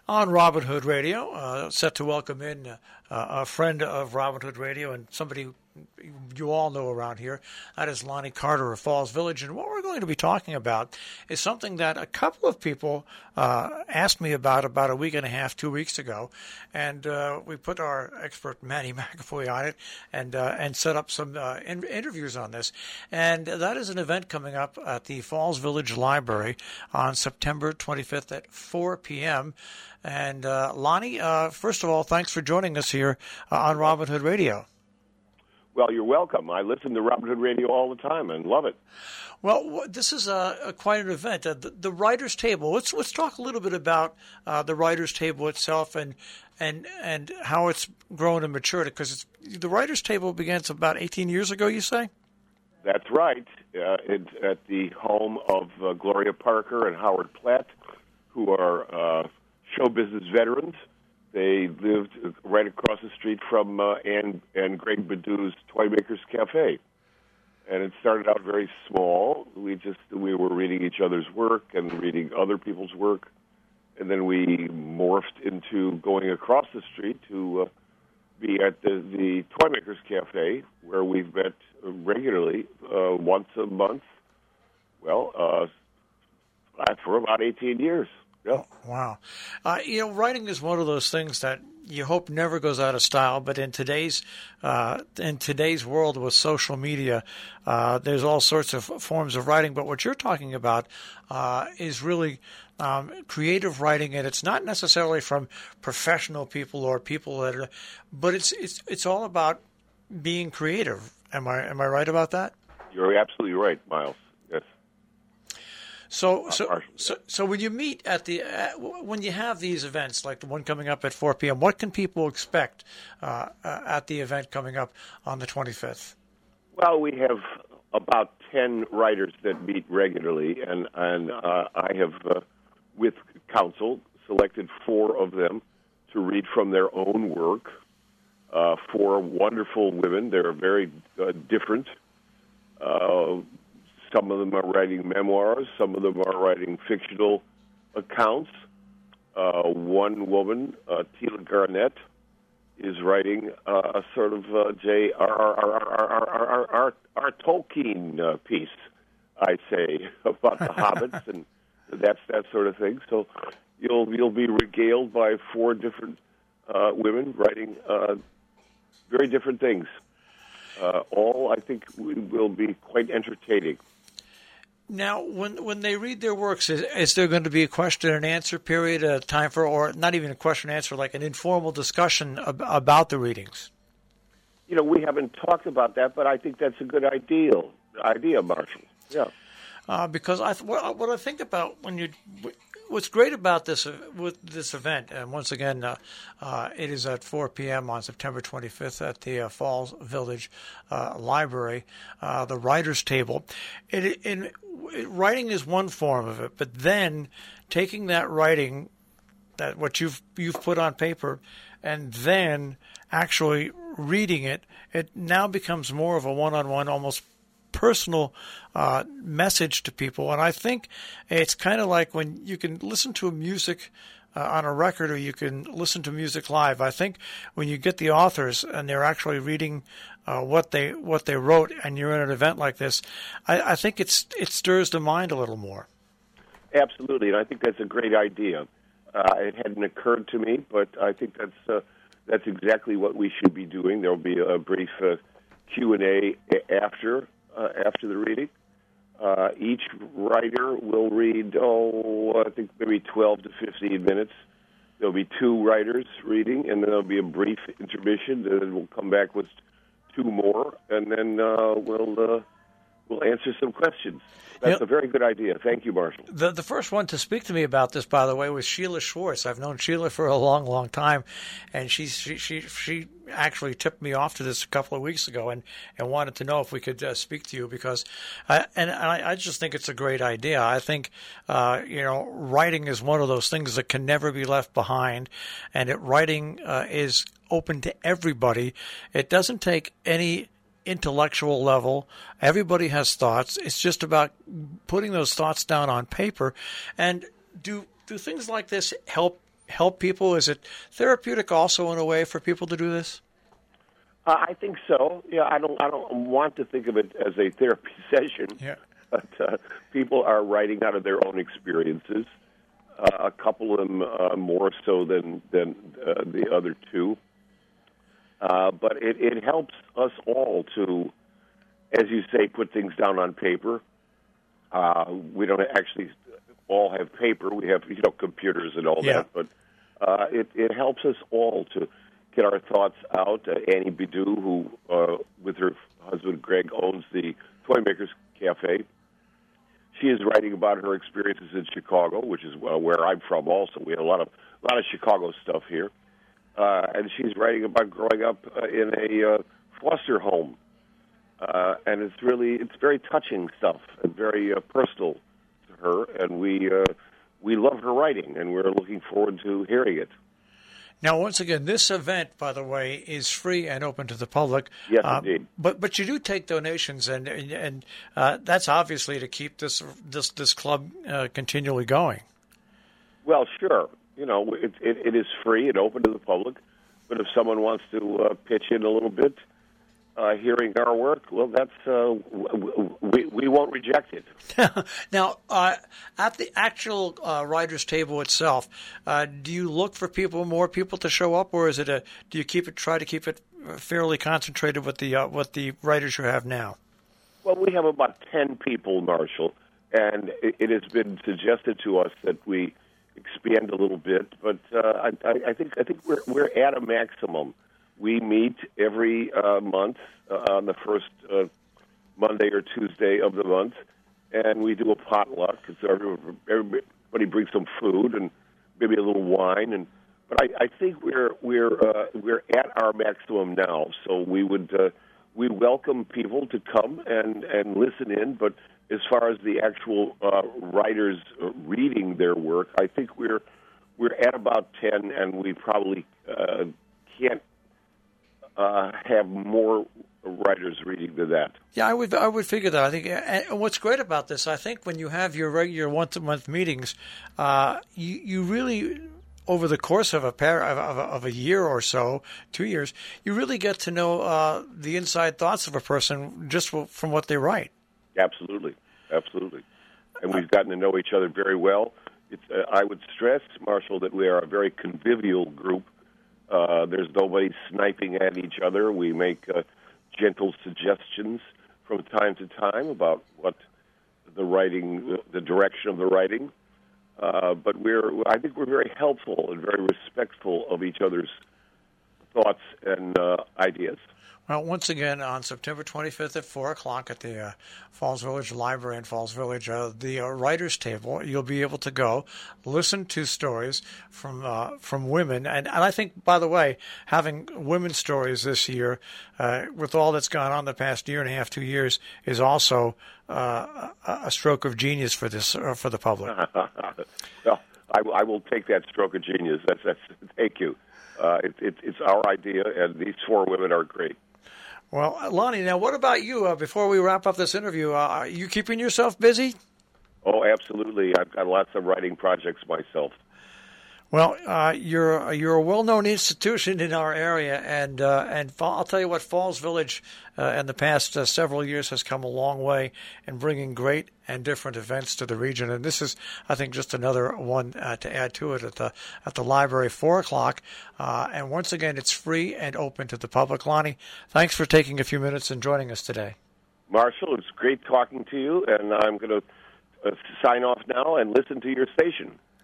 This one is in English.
on Robin Hood Radio. Set to welcome in a friend of Robin Hood Radio and somebody you all know around here. That is Lonnie Carter of Falls Village. And what we're going to be talking about is something that a couple of people asked me about a week and a half, 2 weeks ago. And we put our expert Manny McAvoy on it and set up some interviews on this. And that is an event coming up at the Falls Village Library on September 25th at 4 p.m. And Lonnie, first of all, thanks for joining us here on Robin Hood Radio. Well, you're welcome. I listen to Robin Hood Radio all the time and love it. Well, this is quite an event. The Writers' Table. Let's talk a little bit about the Writers' Table itself and how it's grown and matured. Because the Writers' Table began about 18 years ago, you say? That's right. It's at the home of Gloria Parker and Howard Platt, who are show business veterans. They lived right across the street from Anne and Greg Badou's Toy Makers Cafe. And it started out very small. We were reading each other's work and reading other people's work. And then we morphed into going across the street to be at the Toy Makers Cafe, where we've met regularly once a month. Well, for about 18 years. Yeah. Wow. Writing is one of those things that you hope never goes out of style, but in today's world with social media, there's all sorts of forms of writing. But what you're talking about is really creative writing, and it's not necessarily from professional people or people that are, but it's all about being creative. Am I right about that? You're absolutely right, Miles. Yes. So when you meet when you have these events like the one coming up at 4 p.m., what can people expect at the event coming up on the 25th? Well, we have about 10 writers that meet regularly, and I have, with counsel, selected 4 of them to read from their own work. 4 wonderful women. They're very different. Some of them are writing memoirs. Some of them are writing fictional accounts. One woman, Tila Garnett, is writing a sort of J.R.R. Tolkien piece, I'd say, about the hobbits and that sort of thing. So you'll be regaled by 4 different women writing very different things. All, I think, will be quite entertaining. Now, when they read their works, is there going to be a question and answer period, a time for, or not even a question and answer, like an informal discussion about the readings? We haven't talked about that, but I think that's a good idea, Marshall. Yeah. Because what I think about what's great about this event, and once again, it is at 4 p.m. on September 25th at the Falls Village Library, the Writers' Table. Writing is one form of it, but then taking that writing, that what you've put on paper, and then actually reading it, it now becomes more of a one-on-one, almost personal message to people. And I think it's kind of like when you can listen to music on a record or you can listen to music live. I think when you get the authors and they're actually reading what they wrote and you're in an event like this, I think it stirs the mind a little more. Absolutely, and I think that's a great idea. It hadn't occurred to me, but I think that's exactly what we should be doing. There will be a brief Q&A after the reading. Each writer will read, I think maybe 12 to 15 minutes. There'll be 2 writers reading, and then there'll be a brief intermission, and then we'll come back with 2 more, and then we'll answer some questions. That's a very good idea. Thank you, Marshall. The first one to speak to me about this, by the way, was Sheila Schwartz. I've known Sheila for a long, long time, and she actually tipped me off to this a couple of weeks ago and wanted to know if we could speak to you because I just think it's a great idea. I think, writing is one of those things that can never be left behind, and writing is open to everybody. It doesn't take any intellectual level. Everybody has thoughts. It's just about putting those thoughts down on paper. And do things like this help help people? Is it therapeutic also in a way for people to do this? I think so. Yeah, I don't want to think of it as a therapy session. Yeah. But people are writing out of their own experiences. A couple of them more so than the other two. But it helps us all to, as you say, put things down on paper. We don't actually all have paper. We have computers and all that. But it helps us all to get our thoughts out. Annie Bidou, who with her husband Greg owns the Toy Makers Cafe. She is writing about her experiences in Chicago, which is where I'm from. Also, we have a lot of Chicago stuff here, and she's writing about growing up in a foster home, and it's very touching stuff and very personal to her. And we love her writing, and we're looking forward to hearing it. Now, once again, this event, by the way, is free and open to the public. Yes, indeed. But you do take donations, and that's obviously to keep this club continually going. Well, sure. It is free and open to the public. But if someone wants to pitch in a little bit, hearing our work, well, that's we won't reject it. Now, at the actual writers' table itself, do you look for more people to show up, or is it do you try to keep it fairly concentrated with the writers you have now? Well, we have about 10 people, Marshall, and it has been suggested to us that we expand a little bit, but I think we're at a maximum. We meet every month on the first Monday or Tuesday of the month, and we do a potluck. So everybody brings some food and maybe a little wine. But I think we're at our maximum now. So we welcome people to come and listen in. But as far as the actual writers reading their work, I think we're at about 10, and we probably can't have more writers reading than that. Yeah, I would figure that. I think, and what's great about this, I think, when you have your regular once-a-month meetings, you really, over the course of a year or so, 2 years, you really get to know the inside thoughts of a person just from what they write. Absolutely. And we've gotten to know each other very well. I would stress, Marshall, that we are a very convivial group. There's nobody sniping at each other. We make gentle suggestions from time to time about what the direction of the writing. But I think we're very helpful and very respectful of each other's thoughts and ideas. Well, once again, on September 25th at 4 o'clock at the Falls Village Library in Falls Village, the Writers' Table, you'll be able to go listen to stories from women. And I think, by the way, having women's stories this year, with all that's gone on the past year and a half, 2 years, is also a stroke of genius for the public. Well, I will take that stroke of genius. That's thank you. It's our idea, and these 4 women are great. Well, Lonnie, now what about you? Before we wrap up this interview, are you keeping yourself busy? Oh, absolutely. I've got lots of writing projects myself. Well, you're a well-known institution in our area, and I'll tell you what, Falls Village in the past several years has come a long way in bringing great and different events to the region. And this is, I think, just another one to add to it at the library, 4 o'clock. And once again, it's free and open to the public. Lonnie, thanks for taking a few minutes and joining us today. Marshall, it's great talking to you, and I'm going to sign off now and listen to your station.